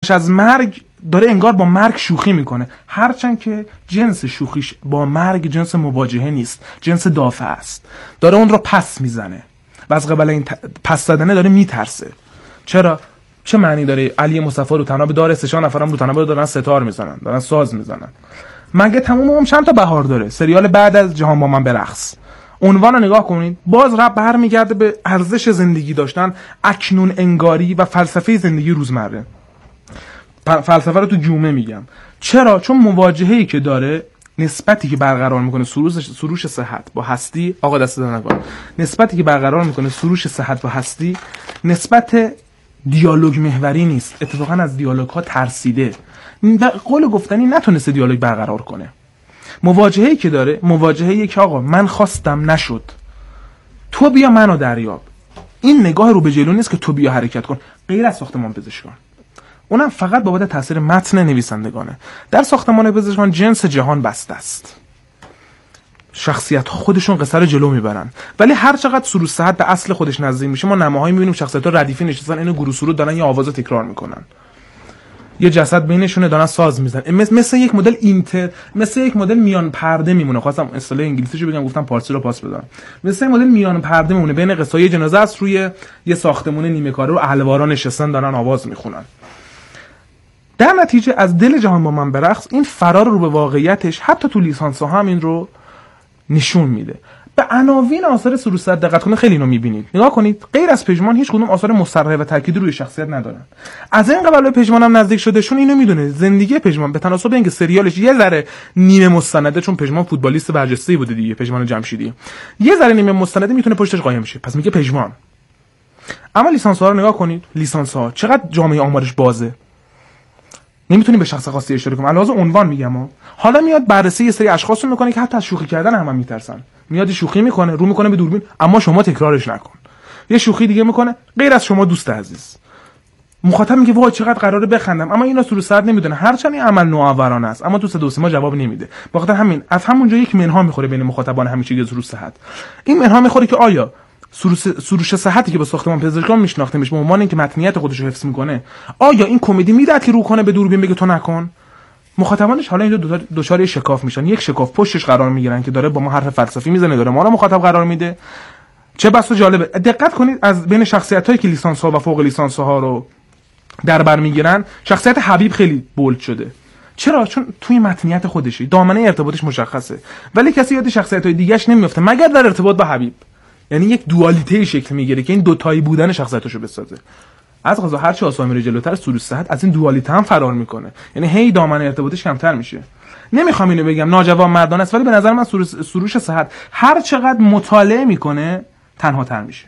از مرگ داره انگار با مرگ شوخی میکنه، هرچند که جنس شوخیش با مرگ جنس مواجهه نیست، جنس دافع است. داره اون رو پس میزنه و از قبل این پس زدنه داره میترسه. چرا؟ چه معنی داره علی مصطفی رو تناب داره، 3 نفرم رو تناب دارن ستار میزنن، دارن ساز میزنن؟ مگه تموم چند تا بهار داره؟ سریال بعد از جهان با من برقص، عنوان رو نگاه کنید، باز رب برمیگرده به ارزش زندگی داشتن، اکنون انگاری و فلسفه زندگی روزمره. فلسفه رو تو جمعه میگم. چرا؟ چون مواجهه‌ای که داره، نسبتی که برقرار میکنه سروش صحت با هستی، آقا دست نگاه، نسبتی که برقرار میکنه سروش صحت با هستی نسبت دیالوگ محوری نیست، اتفاقا از دیالوگ ها ترسیده. قول گفتنی نتونسته دیالوگ برقرار کنه. مواجهه‌ای که داره، مواجهه‌ای که آقا من خواستم نشد، تو بیا منو دریاب. این نگاه رو به جلو نیست که تو بیا حرکت کن، غیر از ساختمان پزشکان، اونم فقط بابت تاثیر متن نویسندگانه. در ساختمان پزشکان جنس جهان بسته است، شخصیت خودشون قصه رو جلو میبرن، ولی هر چقدر سروش صحت به اصل خودش نزدیک میشه ما نماهایی میبینیم شخصیت‌ها ردیفی نشستن، اینو گروه سرود دارن، یه آوازو تکرار میکنن، یه جسد بینشونه دارن ساز میزنن، مثل یک مدل مثل یک مدل میان پرده میمونه. خواستم اصطلاح انگلیسیشو بگم گفتم فارسی رو پاس بدم. مثل یک مدل میان پرده میمونه بین قصه جنازه است، روی یه ساختمون نیمه کاره رو اهلوارا نشستن دارن آواز میخونن. در نتیجه از دل جهان با من برقص این فرار رو به واقعیتش حتی تو لیسانس‌ها هم این رو نشون میده. به عناوین آثار سروش صحت دقت کنید، خیلی اینو میبینید. نگاه کنید، غیر از پژمان هیچ کدوم آثار مصرح و تاکید روی شخصیت ندارن. از این قبل به پژمان هم نزدیک شده، چون اینو میدونه زندگی پژمان به تناسب اینکه سریالش یه ذره نیمه مستنده، چون پژمان فوتبالیست برجسته‌ای بوده دیگه، پژمان جمشیدی یه ذره نیمه مستنده میتونه پشتش قایم شه، پس میگه پژمان. اما لیسانس‌ها رو نگاه کنید، لیسانس‌ها چقدر جامعه آمارش بازه، نمیتونیم به شخص خاصی اشاره کنیم. علاوه عنوان میگم حالا میاد بررسی یه سری اشخاص رو میکنه که حتی از شوخی کردن هم میترسن، میاد شوخی میکنه، رو میکنه به دوربین، اما شما تکرارش نکن. یه شوخی دیگه میکنه غیر از شما دوست عزیز، مخاطب میگه وای چقدر قراره بخندم، اما اینا سروش صحت نمیدونه، هرچند این عمل نوآورانه است اما تو صدا و سیما جواب نمیده. بخاطر همین از همونجا یک منها میخوره بین مخاطبان همیشگی سروش صحت. این منها میخوره که آیا سروش صحتی که با ساختمان پزشکان میشناخته میشه به عنوان اینکه متنیت خودش رو حفظ میکنه، آیا این کمدی میداد که رو کنه به دوربین بگه تو نکن؟ مخاطبانش حالا اینجا دچار شکاف میشن، یک شکاف پشتش قرار میگیرن که داره با ما حرف فلسفی میزنه، داره ما رو مخاطب قرار میده. چه بسا جالبه. دقت کنید از بین شخصیتایی که لیسانس ها و فوق لیسانس ها رو در بر میگیرن، شخصیت حبیب خیلی بولد شده. چرا؟ چون توی متنیت خودشه، دامنه ارتباطش مشخصه، ولی کسی یاد شخصیت‌های دیگه‌اش نمیافته مگر در ارتباط با حبیب. یعنی یک دوالیته شکل میگیره که این دوتایی بودن شخصیتاشو بسازه. از قضا هر چه آسا میره جلوتر سروش صحت از این دوالیته هم فرار میکنه، یعنی هی دامنه ارتباطش کمتر میشه. نمیخوام اینو بگم ناجوان مردانه است، ولی به نظر من سروش صحت هر چقدر مطالعه میکنه تنها تر میشه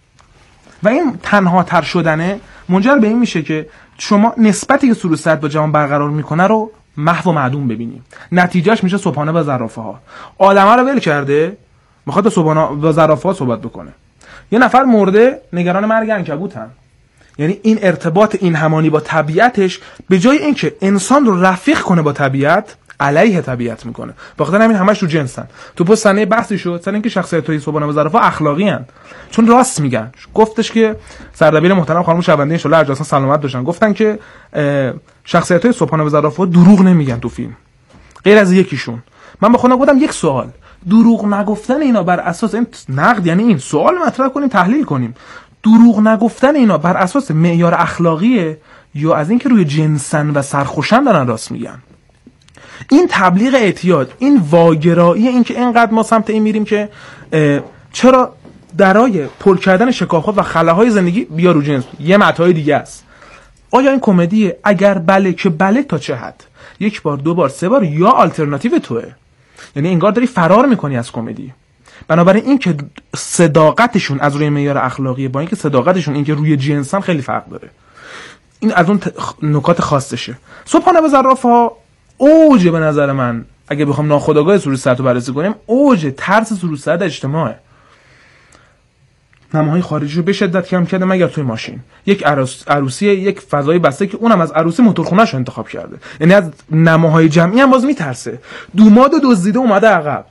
و این تنها تر شدنه منجر به این میشه که شما نسبتی که سروش صحت با جهان برقرار میکنه رو محو و معدوم ببینیم. نتیجهش میشه صبحانه و زرافه ها. آدما رو ول کرده، میخواد صبحانه و زرافه ها صحبت بکنه. یه نفر مرده، نگران مرگ عنکبوتن. یعنی این ارتباط، این همانی با طبیعتش به جای اینکه انسان رو رفیق کنه با طبیعت، علیه طبیعت میکنه. بخاطر همین همش رو جنسن. تو پست صحنه بحثی شد سر اینکه شخصیت‌های صبحانه و زرافه اخلاقی ان، چون راست میگن. گفتش که سردبیر محترم خانم شونده ان شاء الله اجازه سلامت داشتن، گفتن که شخصیت‌های صبحانه و زرافه دروغ نمیگن تو فیلم، غیر از یکیشون. من به خودم گفتم یک سوال، دروغ نگفتن اینا بر اساس این نقد، یعنی این سوال مطرح کنیم تحلیل کنیم، دروغ نگفتن اینا بر اساس معیار اخلاقیه یا از اینکه روی جنسن و سرخوشن دارن راست میگن؟ این تبلیغ اعتیاد، این واگرایی، این که اینقدر ما سمت این میریم که چرا درای پر کردن شکاف‌ها و خلاهای زندگی بیا رو جنس یه متای دیگه است. آیا این کمدیه؟ اگر بله که بله تا چه حد؟ یک بار، دو بار، سه بار، یا آلترناتیو توئه؟ یعنی انگار داری فرار میکنی از کمدی. بنابراین این که صداقتشون از روی معیار اخلاقیه با اینکه صداقتشون این که روی جنسن خیلی فرق داره. این از اون نکات خاصشه. صبحانه و زرافه اوج به نظر من اگه بخوام ناخودآگاه سروش صحت رو بررسی کنیم، اوج ترس سروش صحت اجتماعه. نماهای خارجی رو به شدت کم کرده مگر توی ماشین. یک عروسی، یک فضای بسته که اونم از عروسی موتورخونه‌اش رو انتخاب کرده. یعنی از نماهای جمعی هم باز میترسه. دوماد دزدیده اومده عقب.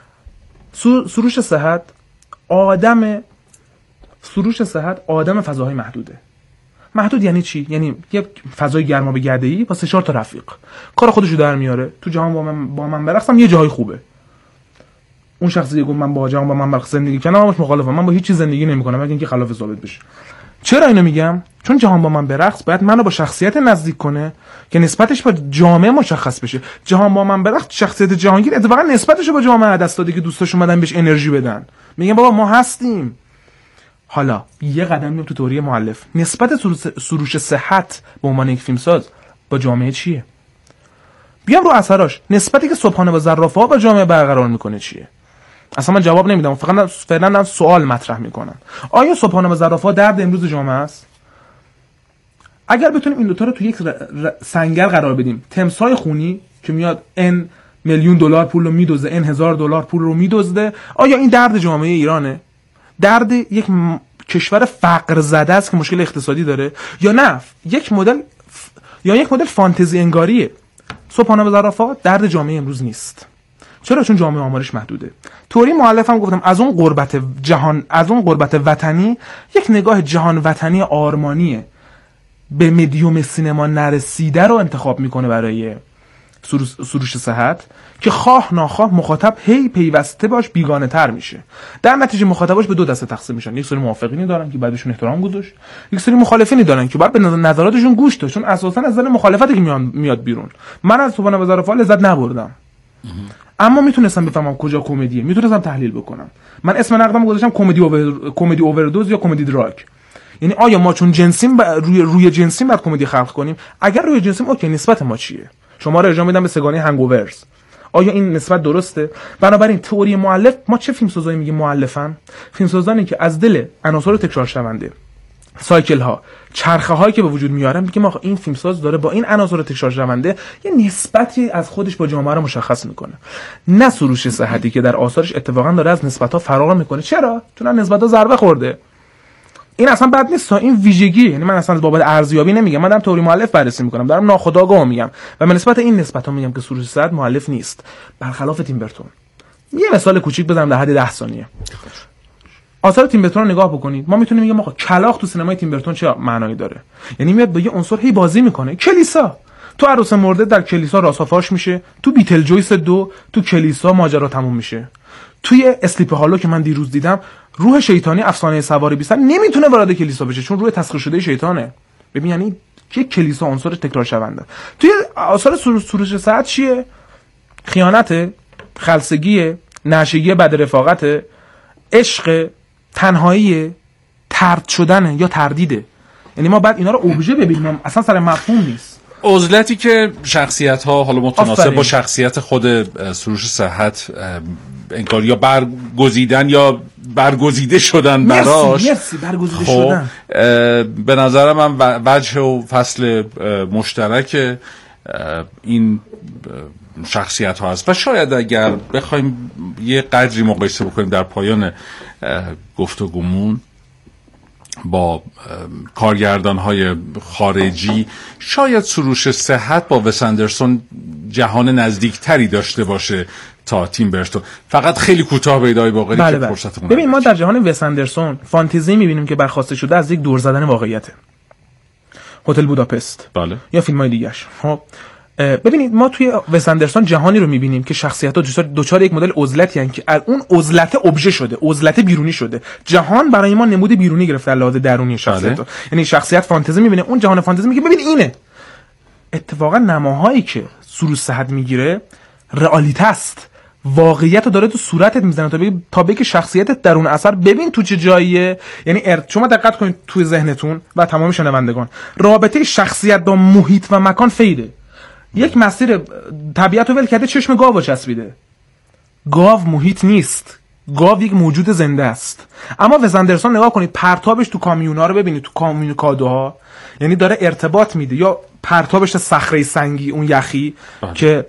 سروش صحت آدم فضاهای محدوده. محدود یعنی چی؟ یعنی یه فضای گرمابه‌گرده‌ای با 3-4 تا رفیق کار خودشو در میاره. تو جهان با من برقصم یه جای خوبه. اون شخص دیگه گفت من با جهان با من برقص زندگی کنم، همش مخالفم. من با هیچ چیز زندگی نمی‌کنم مگر اینکه خلاف ثابت بشه. چرا اینو میگم؟ چون جهان با من برقص باید منو با شخصیت نزدیک کنه که نسبتش با جامعه مشخص بشه. جهان با من برقص شخصیت جهانگیر اتفاقا نسبتش با جامعه دست داده که دوستاش اومدن بهش انرژی بدن. میگن بابا ما هستیم. حالا یه قدم میام تو تئوری مؤلف. نسبت سروش صحت به عنوان یک فیلمساز با جامعه چیه؟ بیام رو اثراش. نسبتی که صبحانه با زرافه‌ها با جامعه برقرار میکنه چیه؟ اصلا من جواب نمیدم، فقط فعلا سوال مطرح میکنم. آیا صبحانه با زرافه‌ها درد امروز جامعه است؟ اگر بتونیم این دو تا رو تو یک سنگر قرار بدیم، تمساح خونی که میاد n میلیون دلار پول رو میدزده، n هزار دلار پول رو میدزده، آیا این درد جامعه ایرانه؟ درد یک کشور فقر زده است که مشکل اقتصادی داره، یا نه یک مدل فانتزی انگاریه؟ صبحانه با زرافه‌ها درد جامعه امروز نیست. چرا؟ چون جامعه آمارش محدوده. تئوری مؤلفم گفتم از اون غربت جهان، از اون غربت وطنی، یک نگاه جهان وطنی آرمانیه به مدیوم سینما نرسیده رو انتخاب میکنه برای سروش صحت که خواه ناخواه مخاطب هی پیوسته باش بیگانه تر میشه. در نتیجه مخاطباش به دو دسته تقسیم میشن. یک سری موافقینی دارن که بعدشون احترام گذاشت، یک سری مخالفینی دارن که بعد به نظراتشون گوش داد، چون اساسا از دل مخالفتی که میاد بیرون. من از صبحانه با زرافه‌ها لذت نبردم، اما میتونستم بفهمم کجا کمدیه، میتونستم تحلیل بکنم. من اسم نقدم گذاشتم کمدی اووردوز یا کمدی دراگ. یعنی آیا ما چون جنسیم روی جنسیم بعد کمدی خلق کنیم؟ اگر روی جنسیم اوکی، نسبت ما چیه؟ شما رو ارجاع میدم به سگانه هنگوورز. آیا این نسبت درسته؟ بنابراین تئوری مؤلف، ما چه فیلمسازایی میگیم مؤلفن؟ فیلمسازانی که از دل عناصر تکرار شونده، سایکل ها، چرخه هایی که به وجود میارن، میگیم آخه این فیلمساز داره با این عناصر تکرار شونده یه نسبتی از خودش با جامعه رو مشخص میکنه. نه سروش صحتی که در آثارش اتفاقا داره از نسبت ها فرار میکنه. چرا؟ چون نسبت ها ضربه خورده. این اصلا بد نیست، این ویژگی. یعنی من اصلا از بابت ارزیابی نمیگم، من دارم تئوری مؤلف بررسی میکنم، دارم ناخودآگاه میگم و به نسبت این نسبت‌ها میگم که سروش صحت مؤلف نیست، برخلاف تیم برتون. یه مثال کوچیک بزنم در حد 10 ثانیه. آثار تیم برتون رو نگاه بکنید، ما میتونیم بگیم آقا کلاغ تو سینمای تیم برتون چه معنایی داره. یعنی میاد با یه عنصر هی بازی میکنه. کلیسا، تو عروس مرده در کلیسا راسافاش میشه، تو بیتل جویس 2 تو کلیسا ماجرا تموم میشه. توی اسلیپ هالو که من دیروز دیدم، روح شیطانی افسانه سوار 20 نمیتونه وارد کلیسا بشه چون روح تسخیر شده شیطانه. ببین یعنی یک کلیسا عنصر تکرار شونده. توی آثار سروش صحت چیه؟ خیانت، خلسگی، نشگی بد رفاقت، عشق، تنهایی، طرد شدن یا تردیده. یعنی ما بعد اینا رو ابژه ببینیم، اصلا سر مفهوم نیست. عزلتی که شخصیت‌ها حالا متناسب با شخصیت خود سروش صحت انگار یا برگزیدن یا برگزیده شدن براش. برگزیده شدن. به نظر من وجه و فصل مشترک این شخصیت ها هست و شاید اگر بخوایم یه قدری مقایسه بکنیم در پایان گفتگومون با کارگردان های خارجی، شاید سروش صحت با وس اندرسون جهان نزدیکتری داشته باشه تا تیم برتون. فقط خیلی کوتاه به ایدای باقری که فرصتمون. ببین ما در جهان وس اندرسون فانتزی میبینیم که برخواسته شده از یک دور زدن واقعیته. هتل بوداپست، بله، یا فیلم‌های دیگه‌اش. خب ببینید ما توی وس اندرسون جهانی رو میبینیم که شخصیت‌ها دوچار یک مدل عزلتی هستند که از اون عزلت ابژه شده، عزلت بیرونی شده. جهان برای ما نمود بیرونی گرفته از لحاظ درونی شخصیت. یعنی شخصیت فانتزی میبینه، اون جهان فانتزی میگه ببین اینه. اتفاقا نماهایی که سروش صحت میگیره رئالیته است. واقعیت رو داره تو صورتت میزنه تا بگه شخصیتت در اون اثر ببین تو چه جاییه. یعنی شما دقت کنید توی ذهنتون و تمام شنوندگان، رابطه شخصیت با محیط و مکان فیده. یک مسیر طبیعت رو ول کرده، چشم گاو چسبیده. گاو محیط نیست، گاو یک موجود زنده است. اما وس اندرسون نگاه کنید، پرتابش تو کامیونا رو ببینید، تو کامیونیکادوها، یعنی داره ارتباط میده. یا پرتابش صخره سنگی، اون یخی که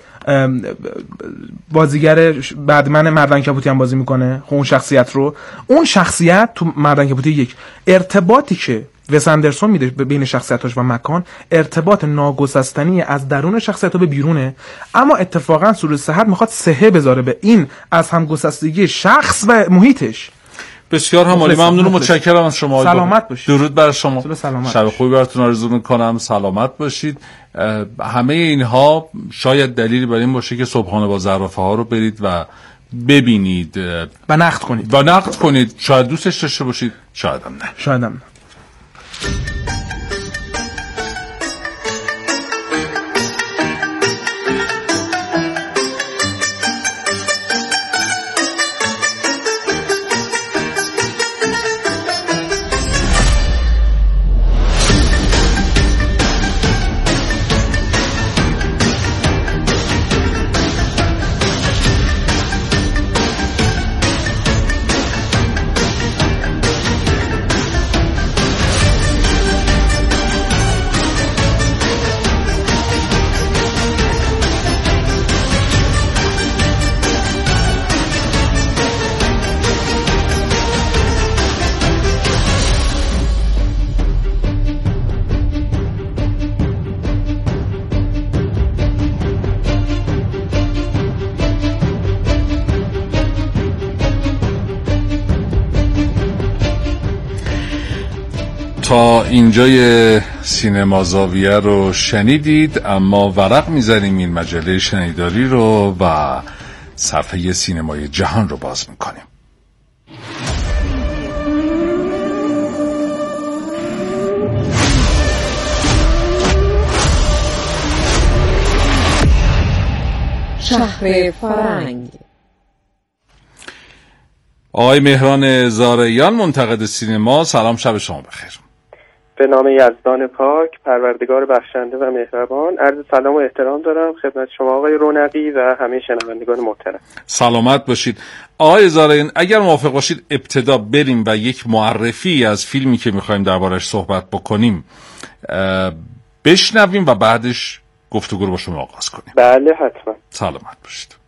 بازیگر بدمن مردن کبوتی هم بازی میکنه، اون شخصیت رو، اون شخصیت تو مردن کبوتی یک ارتباطی که وس اندرسون میده بین شخصیتاش و مکان، ارتباط ناگسستنی از درون شخصیت به بیرونه. اما اتفاقا سروش صحت میخواد سهه بذاره به این از همگسستگی شخص و محیطش. بسیار هم عالی، ممنونم، متشکرم از شما. سلامت باشید. درود بر شما. شب خوبی براتون آرزو میکنم. سلامت باشید. همه اینها شاید دلیلی بر این باشه که صبحانه با زرافه ها رو برید و ببینید و نقد کنید. شاید دوستش داشته باشید، شاید هم نه. تا اینجای سینما زاویه رو شنیدید، اما ورق میزنیم این مجله شنیداری رو و صفحه سینمای جهان رو باز میکنیم. شهر فرنگ. آقای مهران زارعیان، منتقد سینما، سلام، شب شما بخیر. به نام یزدان پاک، پروردگار بخشنده و مهربان، عرض سلام و احترام دارم خدمت شما آقای رونقی و همه شنوندگان محترم. سلامت باشید. آقای زارعیان، اگر موافق باشید ابتدا بریم و یک معرفی از فیلمی که میخوایم دربارش صحبت بکنیم بشنویم و بعدش گفتگو رو با شما آغاز کنیم. بله حتما. سلامت باشید.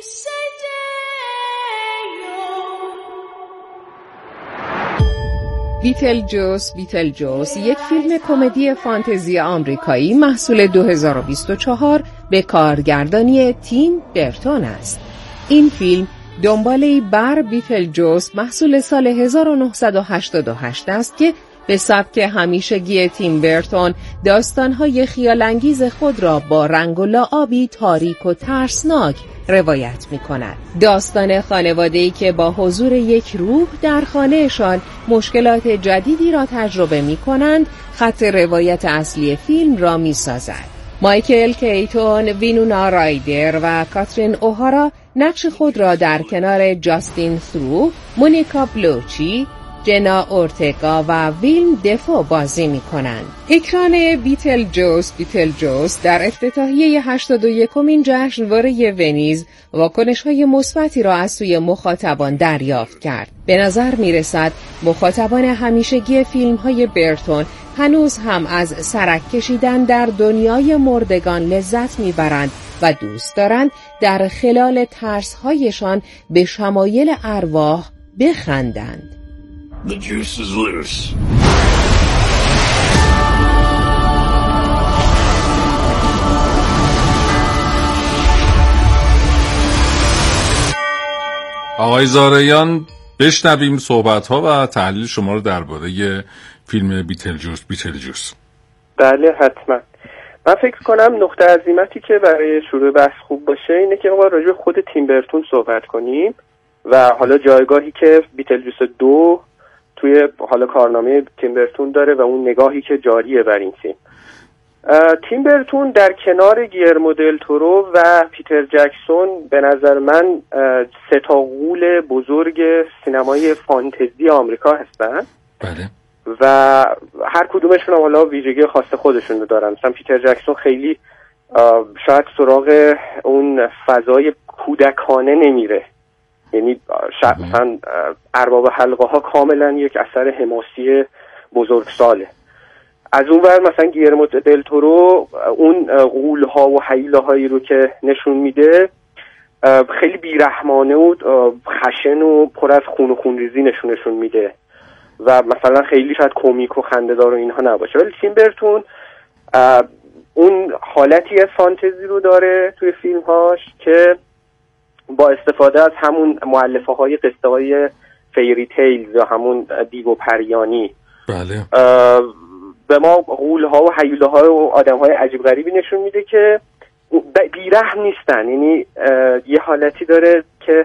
بیتلجوس یک فیلم کمدی فانتزی آمریکایی محصول 2024 به کارگردانی تیم برتون است. این فیلم دنباله‌ای بر بیتلجوس محصول سال 1988 است که به سبک همیشگی تیم برتون داستان‌های خیال‌انگیز خود را با رنگ و لعابی تاریک و ترسناک روایت می‌کند. داستان خانواده‌ای که با حضور یک روح در خانه‌شان مشکلات جدیدی را تجربه می‌کنند، خط روایت اصلی فیلم را می‌سازد. مایکل کیتون، وینونا رایدر و کاترین اوهارا نقش خود را در کنار جاستین ثرو، مونیکا بلوچی، جنا اورتگا و ویلم دفو بازی می کنند. اکران بیتلجوس در افتتاحیه 81مین جشنواره ونیز واکنش‌های مثبتی را از سوی مخاطبان دریافت کرد. به نظر می رسد مخاطبان همیشگی فیلم‌های برتون هنوز هم از سرک کشیدن در دنیای مردگان لذت می برند و دوست دارند در خلال ترس‌هایشان به شمایل ارواح بخندند. The juice is loose. آقای زارعیان، بشنویم صحبت‌ها و تحلیل شما رو درباره فیلم بیتلجوس. بله حتما. من فکر کنم نقطه عظیمتی که برای شروع بحث خوب باشه اینه که ما راجع به خود تیم برتون صحبت کنیم و حالا جایگاهی که بیتلجوس 2 توی حالا کارنامه تیم برتون داره و اون نگاهی که جاریه بر این فیلم. تیم برتون در کنار گیلرمو دل تورو و پیتر جکسون به نظر من سه تا غول بزرگ سینمای فانتزی آمریکا هستن. بله. و هر کدومشون هم حالا ویژگی خاص خودشون رو دارن. مثلا پیتر جکسون خیلی شاید اون فضای کودکانه نمیره، یعنی مثلا ارباب حلقه ها کاملا یک اثر حماسی بزرگساله. از اون ور مثلا گیلرمو دل تورو اون غول ها و حیله هایی رو که نشون میده خیلی بیرحمانه و خشن و پر از خون و خونریزی نشون میده و مثلا خیلی شاید کمیک و خنده‌دار و اینها نباشه. ولی تیم برتون اون حالتی از فانتزی رو داره توی فیلم‌هاش که با استفاده از همون مؤلفه‌های قصه‌های فیری تیلز یا همون دیو و پریانی بله به ما غول‌ها و هیولاها و آدم‌های عجیب غریبی نشون میده که بیرحم نیستن. یعنی یه حالتی داره که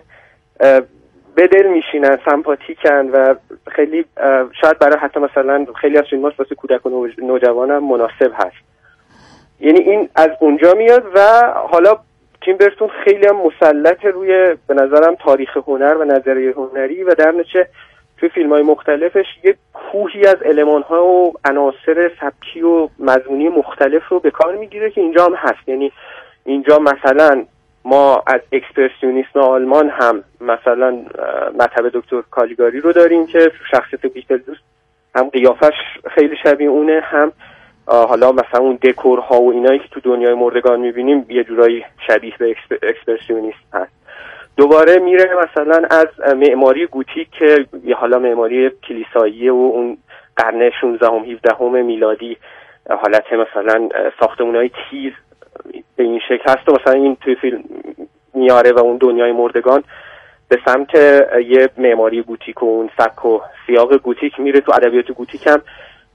به دل میشینن، سمپاتیکن و خیلی شاید برای حتی مثلا خیلی از فیلم‌ها واسه کودک و نوجوان هم مناسب هست. یعنی این از اونجا میاد و حالا تیم برتون خیلی هم مسلط روی به نظرم تاریخ هنر و نظریه هنری و در نتیجه توی فیلم‌های مختلفش یه کوهی از المان‌ها و عناصر سبکی و مضمونی مختلف رو به کار میگیره که اینجا هم هست. یعنی اینجا مثلا ما از اکسپرسیونیسم آلمان هم مثلا مطب دکتر کالیگاری رو داریم که شخصیت بیتلزوس هم قیافش خیلی شبیه اونه، هم حالا مثلا اون دکورها و اینایی که تو دنیای مردگان میبینیم یه جورایی شبیه به اکسپرسیونیسم هست. دوباره میره مثلا از معماری گوتیک که یه حالا معماری کلیسایی و اون قرن 16 و 17 میلادی حالت مثلا ساختمان‌های تیز به این شکل هست و مثلا این توی فیلم میاره و اون دنیای مردگان به سمت یه معماری گوتیک و اون سبک و سیاق گوتیک میره. تو ادبیات گوتیک هم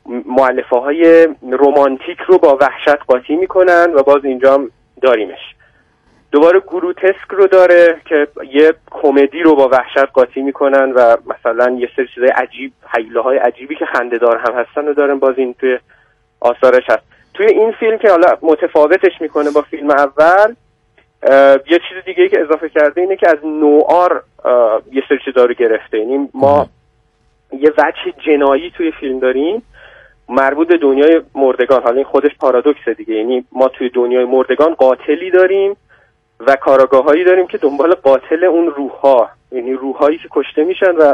مؤلفه‌های رمانتیک رو با وحشت قاطی میکنن و باز اینجا هم داریمش. دوباره گروتسک رو داره که یه کمدی رو با وحشت قاطی میکنن و مثلا یه سری چیزای عجیب، هیولاهای عجیبی که خنده‌دار هم هستن رو دارن، باز این توی آثارش هست. توی این فیلم که حالا متفاوتش میکنه با فیلم اول، یه چیز دیگه که اضافه کرده اینه که از نوآر یه سری چیزا رو گرفته. یعنی ما یه وجه جنایی توی فیلم داریم مربوط به دنیای مردگان. حالا این خودش پارادوکسه دیگه، یعنی ما توی دنیای مردگان قاتلی داریم و کاراگاهایی داریم که دنبال قاتل اون روح‌ها، یعنی روح‌هایی که کشته میشن و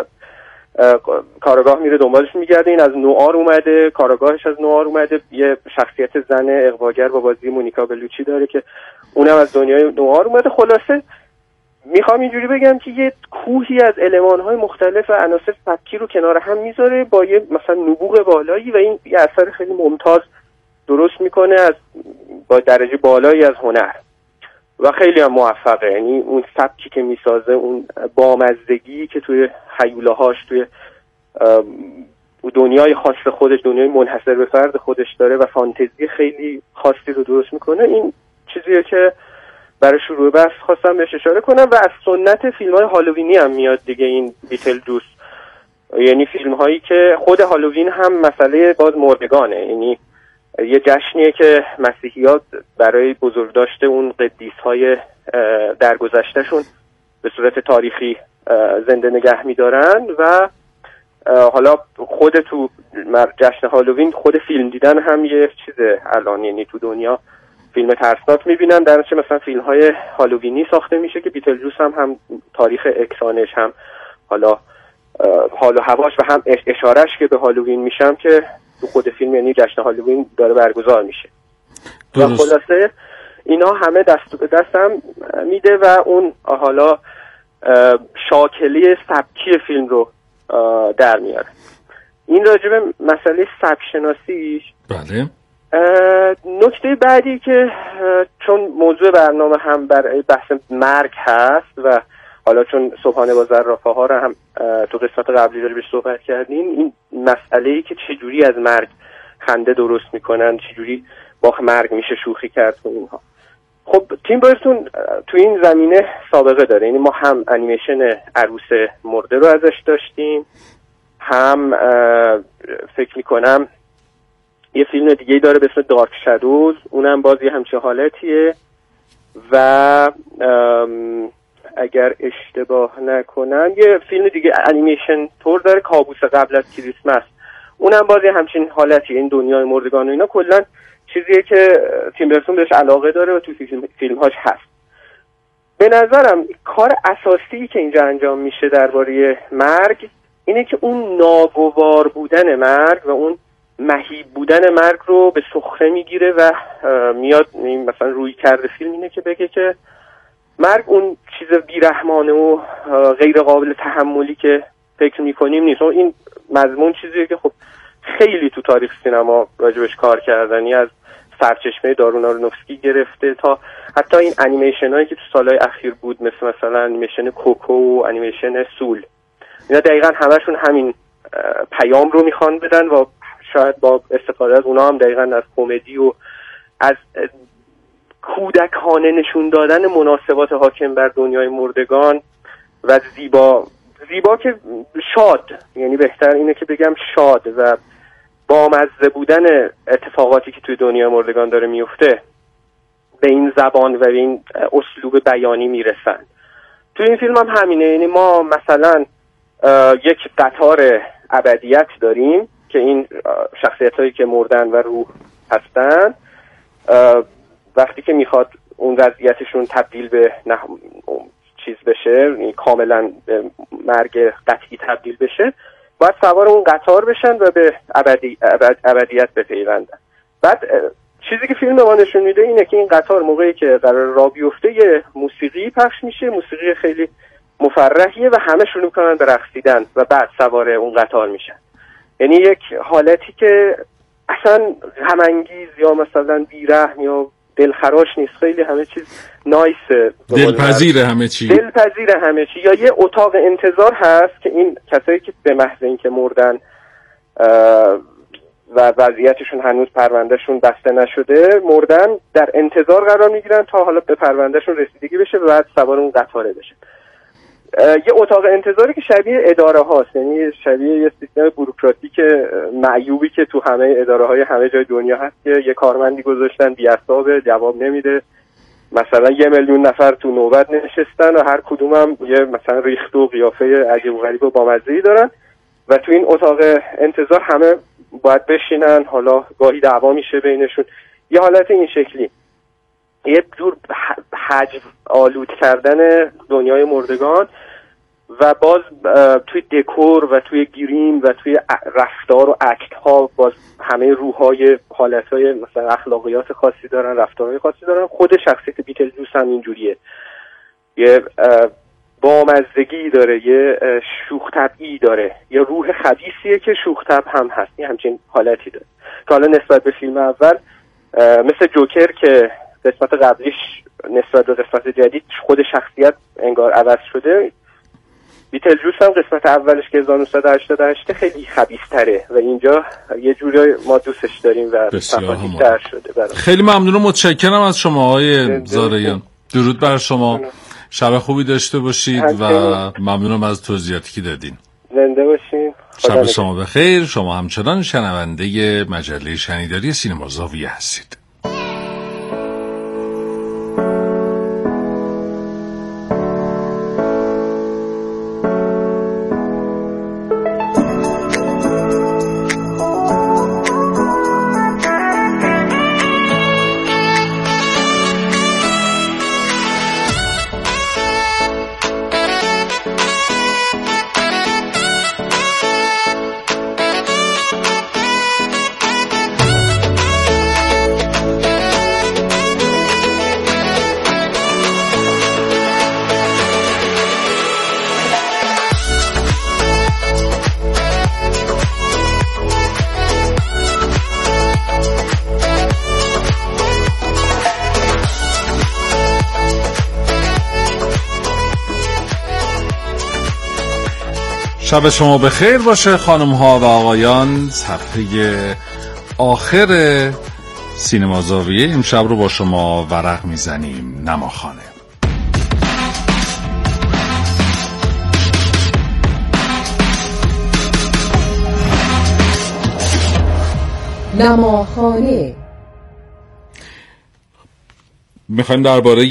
کاراگاه میره دنبالش میگرده. این از نوآر اومده، کاراگاهش از نوآر اومده. یه شخصیت زن اغواگر با بازی مونیکا بلوچی داره که اونم از دنیای نوآر اومده. خلاصه میخوام اینجوری بگم که یه کوهی از المان‌های مختلف و عناصر سبکی رو کنار هم میذاره با یه مثلا نبوغ بالایی و این یه اثر خیلی ممتاز درست میکنه از با درجه بالایی از هنر و خیلی هم موفقه. یعنی اون سبکی که میسازه، اون بامزدگی که توی هیولاهاش، توی دنیای خاص خودش، دنیای منحصر به فرد خودش داره و فانتزی خیلی خاصی رو درست میکنه. این چیزیه که برای شروع بحث خواستم بهش اشاره کنم و از سنت فیلم‌های هالووینی هم میاد دیگه این بیتلجوس. یعنی فیلم‌هایی که خود هالووین هم مسئله باز مردگانه، یعنی یه جشنیه که مسیحیات برای بزرگداشت اون قدیس‌های درگذشته‌شون به صورت تاریخی زنده نگه می‌دارن و حالا خود تو جشن هالووین خود فیلم دیدن هم یه چیزه الان. یعنی تو دنیا فیلم ترسناک می‌بینن، در نتیجه مثلا فیلم‌های هالووینی ساخته میشه که بیتلجوس هم تاریخ اکسانش، هم حالا حال و هواش و هم اشارهش که به هالووین میشم که تو خود فیلم، یعنی جشن هالووین داره برگزار میشه. و خلاصه اینا همه دست به دستم میده و اون حالا شاکله سبکی فیلم رو در میاره. این راجبه مسئله سبک شناسیش. بله. نکته بعدی که چون موضوع برنامه هم برای بحث مرگ هست و حالا چون صبحانه با زرافه ها رو هم تو قسمت قبلی داری بهش صحبت کردیم، این مسئله‌ای که چجوری از مرگ خنده درست میکنن، چجوری با مرگ میشه شوخی کرد و اینها. خب تیم برتون تو این زمینه سابقه داره. یعنی ما هم انیمیشن عروس مرده رو ازش داشتیم، هم فکر میکنم یه فیلم دیگه داره به اسم دارک شادوز، اونم باز یه همچین حالتیه و اگر اشتباه نکنم یه فیلم دیگه انیمیشن طور داره، کابوس قبل از کریسمس، اونم باز یه همچین حالتیه. این دنیای مردگان و اینا کلا چیزیه که تیم برتون بهش علاقه داره و تو فیلم‌هاش هست. به نظرم کار اساسی که اینجا انجام میشه درباره مرگ اینه که اون ناگوار بودن مرگ و اون مهیب بودن مرگ رو به سخره میگیره و میاد مثلا روی کرده فیلم اینه که بگه که مرگ اون چیز بیرحمانه و غیر قابل تحملی که فکر میکنیم نیست. این مضمون چیزیه که خب خیلی تو تاریخ سینما راجبش کار کردنی، از سرچشمه دارون آرونوفسکی گرفته تا حتی این انیمیشن هایی که تو سالهای اخیر بود، مثلا انیمیشن کوکو و انیمیشن سول اینا دقیقا همشون همین پیام رو میخوان بدن و شاید با استفاده از اونا هم دقیقا از کمدی و از کودکانه نشون دادن مناسبات حاکم بر دنیای مردگان و زیبا که شاد، یعنی بهتر اینه که بگم شاد و بامزه بودن اتفاقاتی که توی دنیای مردگان داره میفته به این زبان و به این اسلوب بیانی میرسن. توی این فیلم هم همینه، یعنی ما مثلا یک قطار ابدیت داریم که این شخصیتایی که مردن و روح هستن وقتی که میخواد اون وضعیتشون تبدیل به چیز بشه، یعنی کاملا به مرگ قطعی تبدیل بشه، باید سوار اون قطار بشن و به ابدیت بپیوندن. بعد چیزی که فیلم ما نشون میده اینه که این قطار موقعی که قرار راه بیفته یه موسیقی پخش میشه، موسیقی خیلی مفرحیه و همه شروع میکنن به رقصیدن و بعد سوار اون قطار میشن. یعنی یک حالتی که اصلا غم‌انگیز یا مثلا بی‌رحم یا دلخراش نیست، خیلی همه چیز نایسه، دلپذیر همه چی، یا یه اتاق انتظار هست که این کسایی که به محض اینکه مردن و وضعیتشون هنوز پروندهشون بسته نشده مردن، در انتظار قرار میگیرن تا حالا به پروندهشون رسیدگی بشه و بعد سوار اون قطاره بشه. یه اتاق انتظاری که شبیه اداره هاست، یعنی شبیه یه سیستم بوروکراتیک معیوبی که تو همه اداره های همه جای دنیا هست که یه کارمندی گذاشتن بی‌عصابه، جواب نمیده، مثلا 1 میلیون نفر تو نوبت نشستن و هر کدوم هم یه مثلا ریخت و قیافه عجیب و غریب و بامزه‌ای دارن و تو این اتاق انتظار همه باید بشینن، حالا گاهی دعوا میشه بینشون، یه حالت این شکلی، یه جور حجم آلود کردن دنیای مردگان و باز توی دکور و توی گریم و توی رفتار و اکت ها باز همه روح‌های حالت‌های مثلا اخلاقیات خاصی دارن، رفتارهای خاصی دارن. خود شخصیت بیتلجوس هم اینجوریه، یه بامزگی داره، یه شوخ طبعی داره، یه روح خبیثیه که شوخ طبع هم هست، یه همچین حالتی داره که حالا نسبت به فیلم اول مثل جوکر که قسمت قبلیش نسبت به قسمت جدید خود شخصیت انگار عوض شده، بیتلجوس هم قسمت اولش که 1988 خیلی خبیث‌تره و اینجا یه جوری ما دوستش داریم و صفاتی‌تر شده برای. خیلی ممنونم، متشکرم از شما آقای زارعیان. درود بر شما، شب خوبی داشته باشید و ممنونم از توضیحاتی که دادین. زنده باشین. شب شما بخیر. شما همچنان شنونده مجله شنیداری سینما زاویه هستید. شب شما بخیر باشه خانم ها و آقایان. صفحه آخر سینما زاویه امشب رو با شما ورق میزنیم. نماخانه. نماخانه میخوایم درباره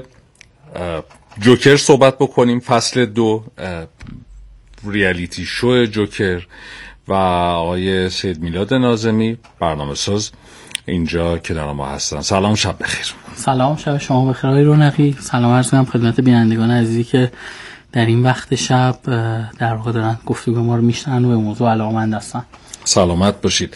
جوکر صحبت بکنیم. فصل 2 ریالیتی شو جوکر و آقای سید میلاد ناظمی برنامه ساز اینجا کنار ما هستن. سلام، شب بخیر. سلام، شب شما بخیر آقای رونقی. سلام عرض می‌کنم خدمت بینندگان عزیزی که در این وقت شب در واقع دارن گفتگو ما رو میشنن و به موضوع علاقه‌مند هستن. سلامت باشید.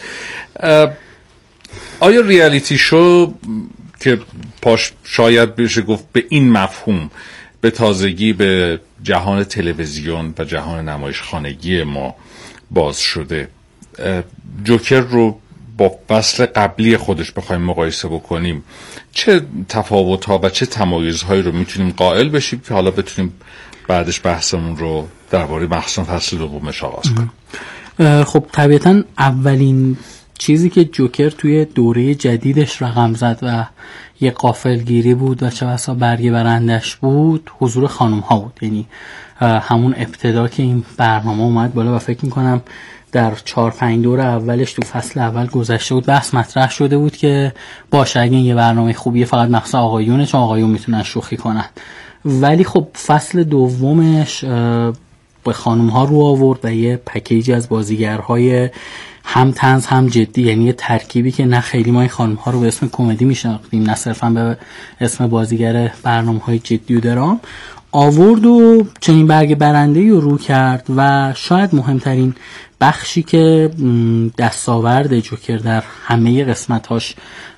آیا ریالیتی شو که پاش شاید بشه گفت به این مفهوم به تازگی به جهان تلویزیون و جهان نمایشخانگی ما باز شده، جوکر رو با فصل قبلی خودش بخوایم مقایسه بکنیم، چه تفاوت‌ها و چه تمایزهایی رو میتونیم قائل بشیم که حالا بتونیم بعدش بحثمون رو درباره مخصوصا فصل دومش آغاز کنیم؟ خب طبیعتاً اولین چیزی که جوکر توی دوره جدیدش رقم زد و یه غافلگیری بود و چه بسا برگه برندش بود، حضور خانم ها بود. یعنی همون ابتدا که این برنامه اومد بالا و فکر میکنم در 4-5 دور اولش تو فصل اول گذشته بود، بحث مطرح شده بود که باشه اگه یه برنامه خوبیه فقط مخصوص آقایونه چون آقایون میتونن شوخی کنن. ولی خب فصل دومش به خانم ها رو آورد و یه پکیج از بازیگرهای هم طنز هم جدی، یعنی یه ترکیبی که نه خیلی ما این خانم ها رو به اسم کمدی میشناختیم نه صرفا به اسم بازیگر برنامه های جدی و درام آورد و چنین برگ برنده‌ای رو کرد. و شاید مهمترین بخشی که دستاورد جوکر در همه قسمتاش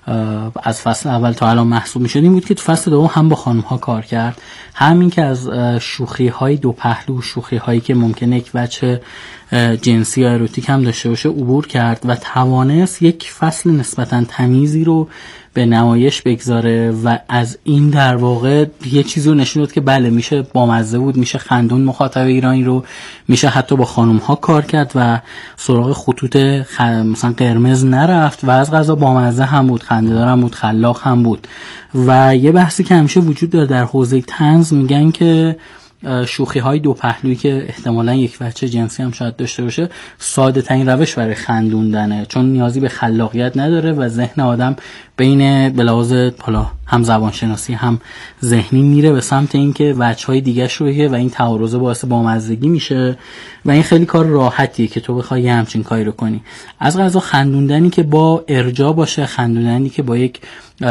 از فصل اول تا الان محسوب میشد این بود که تو فصل دوم هم با خانم ها کار کرد، همین که از شوخی های دو پهلو، شوخی هایی که ممکنه یک وجه جنسی یا اروتیک هم داشته باشه عبور کرد و توانست یک فصل نسبتا تمیزی رو به نمایش بگذاره و از این در واقع یه چیزی رو نشون داد که بله میشه بامزه بود، میشه خندون مخاطب ایرانی رو، میشه حتی با خانم ها کار کرد و سراغ خطوط مثلا قرمز نرفت و از قضا بامزه هم بود، خنده‌دار هم بود، خلاق هم بود. و یه بحثی که همیشه وجود داره در حوزه طنز، میگن که شوخی های دو پهلویی که احتمالاً یک وجه جنسی هم شاید داشته باشه ساده ترین روش برای خندوندنه، چون نیازی به خلاقیت نداره و ذهن آدم بین بلاوز حالا هم زبانشناسی هم ذهنی میره به سمت اینکه وجه‌های دیگه‌اش رو بگه و این تعارض باعث بامزگی میشه و این خیلی کار راحتیه که تو بخوای همچین کاری رو کنی. از قضا خندوندنی که با ارجاع باشه، خندوندنی که با یک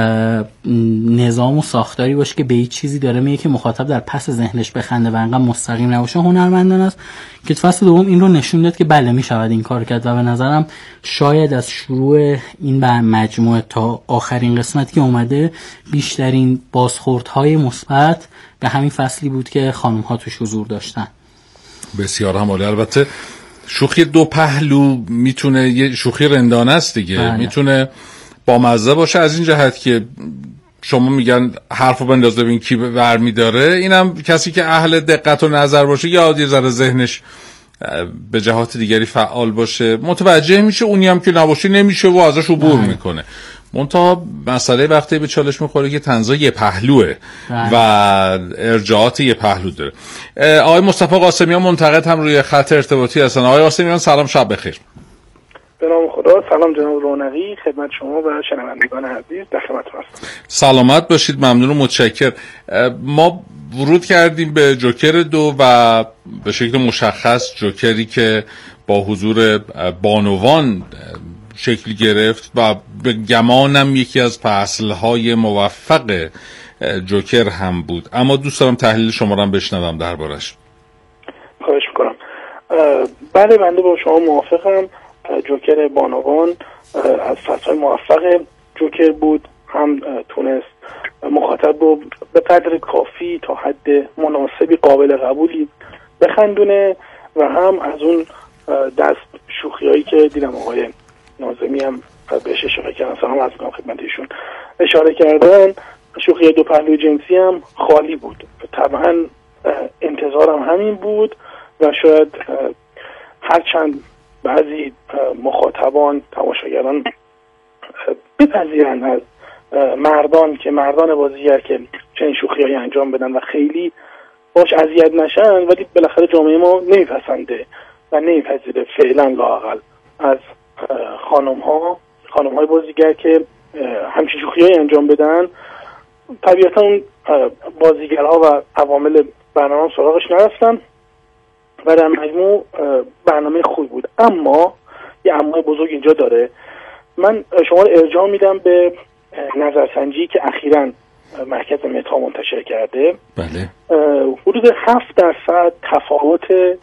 نظام و ساختاری باشه که به هیچ چیزی داره میگه که مخاطب در پس ذهنش بخنده و انقدر مستقیم نباشه، هنرمندانه است که فصل دوم این رو نشون داد که بله میشود این کار کرد. و به نظرم شاید از شروع این مجموعه تا آخرین قسمتی که اومده بیشترین بازخوردهای مثبت به همین فصلی بود که خانم ها توش حضور داشتن. بسیار هم عالی. البته شوخی دو پهلو میتونه یه شوخی رندانه است دیگه، بله. میتونه با مزه باشه از این جهت که شما میگن حرفو بنداز ببین کی برمی داره، اینم کسی که اهل دقت و نظر باشه یا یه ذره ذهنش به جهات دیگری فعال باشه متوجه میشه، اونی هم که نباشه نمیشه و ازش عبور میکنه. منتها مسئله وقتی به چالش میخوره که طنزا یه پهلوه و ارجاعات یه پهلو داره. آقای مصطفی قاسمیان منتقد هم روی خط ارتباطی هستن. آقای قاسمیان سلام، شب بخیر. به نام خدا. سلام جناب رونقی، خدمت شما و شنوندگان عزیز در خدمتتون هستم. سلامت باشید، ممنون و متشکر. ما ورود کردیم به جوکر 2 و به شکل مشخص جوکری که با حضور بانوان شکل گرفت و به گمانم یکی از فصلهای موفق جوکر هم بود، اما دوست دارم تحلیل شما رو هم بشنوم دربارش. خواهش میکنم. بله بنده با شما موافقم. جوکر بانوان از فصلهای موفق جوکر بود، هم تونست مخاطب رو به قدر کافی تا حد مناسبی قابل قبولی بخندونه و هم از اون دست شوخیایی که دیدم آقای ناظمی هم بهش اشاره کردن، سلام عرض می‌کنم خدمت ایشون، اشاره کردن، شوخی دو پهلوی جنسی هم خالی بود. طبعا انتظارم همین بود و شاید هرچند بعضی مخاطبان تماشاگران بپذیرند از مردان که مردان بازیگر که چنین شوخی‌هایی انجام بدن و خیلی باش اذیت نشن، ولی بالاخره جامعه ما نمیپسنده و نمیپذیره فعلا لااقل از خانم‌های بازیگر که همچین شوخی‌هایی انجام بدن. طبیعتا اون بازیگرها و عوامل برنامه سراغش نرفتن و در مجموع برنامه خوبی بود. اما یه اما بزرگ اینجا داره. من شما رو ارجاع میدم به نظرسنجی که اخیراً مرکز متا منتشر کرده. بله. حدود 7% تفاوت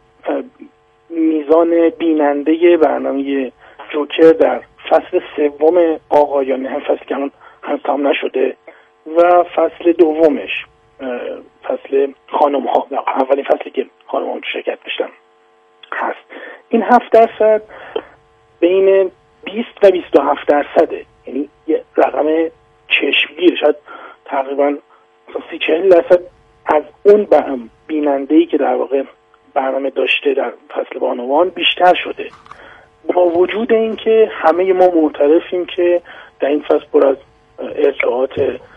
میزان بیننده برنامه جوکر در فصل سوم آقایانه، هم فصلی که هم تمام نشده، و فصل دومش فصل خانم ها، اولین فصلی که خانم ها شرکت داشتن هست. این 7% بین 20% 20 و 27%، یعنی یه رقم چشمگیر، شاید تقریبا 30-40% از اون بیننده‌ای که در واقع برنامه داشته در فصل بانوان بیشتر شده. با وجود اینکه همه ما معترفیم که در این فصل پر از ارجاعات